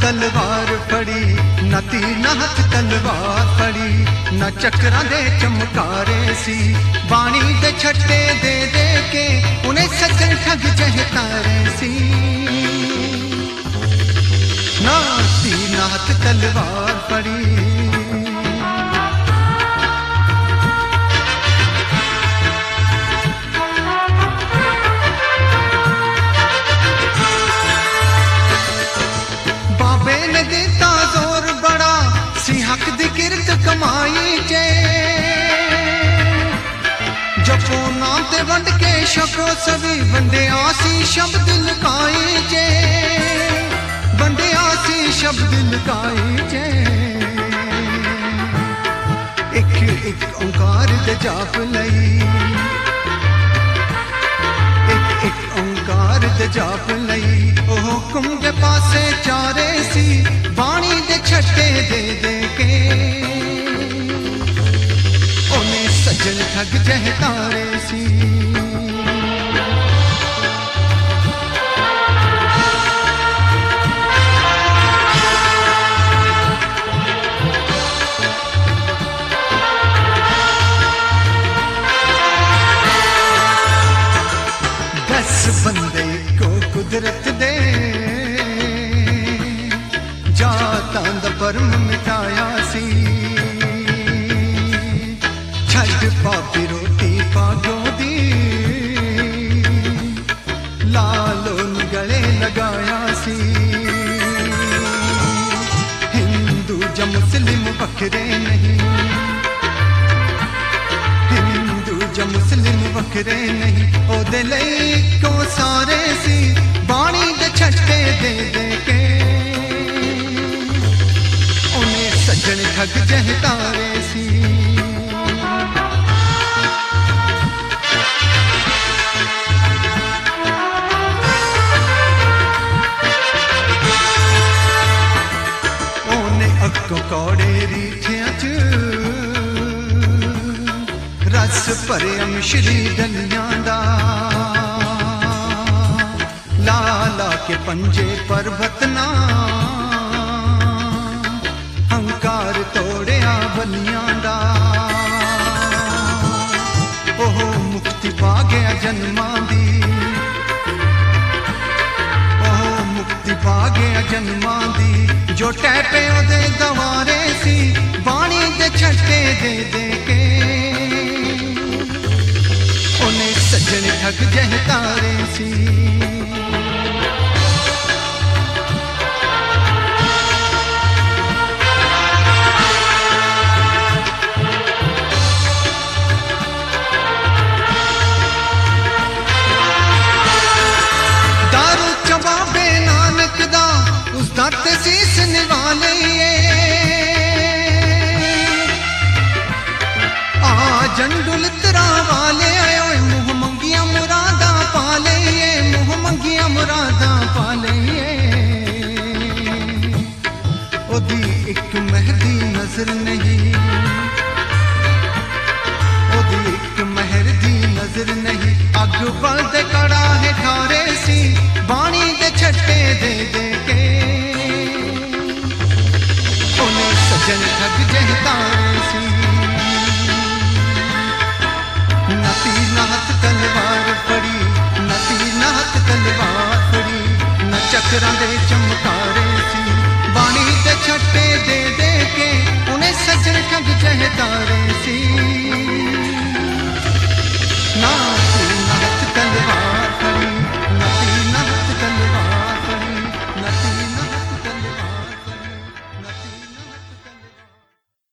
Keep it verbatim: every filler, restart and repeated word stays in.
तलवार फड़ी, न तीर न हथ तलवार फड़ी, न चक्रां दे चमकारे सी। बाणी दे छट्टे दे दे के उन्हें सज्जन ठग जहतारे सी। ना तीर न हथ तलवार फड़ी। देता जोर बड़ा सी हक दी किरत कमाई चे, जपो नाम ते वंड के शको सभी वंडे आसी शब्द लुकाई चे, वंडे आसी शब्द लुकाई चे। एक एक ओंकार दे जाप लई, एक एक ओंकार दे जाप लई, ओ हुक्म दे पासे चारे सी। बाणी दे छट्टे दे दे के ओने सज्जन ठग जहतारे सी। दस बंदे को कुदरत दे जातां दा परम मिटाया सी। छड्ड पापी रोटी पागो दी, लालो नूं गले लगाया सी। हिंदू जा मुस्लिम वखरे नहीं, हिंदू जा मुस्लिम वखरे नहीं, ओदे लई को सारे सी। बाणी दे छट्टे दे दे के सज्जन ठग जहतारे सी। ओने अक्कों कौड़े रीठियां च रस भरे अमश्री डलियां दा, ला ला के पंजे पर्वत ना हंकार तोड़िया बलियां दा। ओह मुक्ति पा गया जन्मां दी, ओह मुक्ति पा गया जन्मां दी। जो टैपे ओदे गवारे सी, बाणी दे छट्टे दे दे के ओने सज्जन ठग जहतारे सी। ते सीस निवालिए आ जंडुल तरा वाले आयो, मुँह मंगिया मुरादा पाले, मुँह मंगिया मुरादा पाले। ओदी एक मेहदी नजर नहीं, ओदी एक मेहर दी नजर नहीं। अग बल दे कड़ा है ठारे सी, बाणी दे छट्टे दे दे के सज्जन ठग जहतारे सी। न तीर न हथ तलवार फड़ी, न तीर न हथ तलवार फड़ी, न चक्रां दे चमकारे सी। बाणी दे छट्टे दे दे के उन्हें सज्जन ठग जहतारे सी।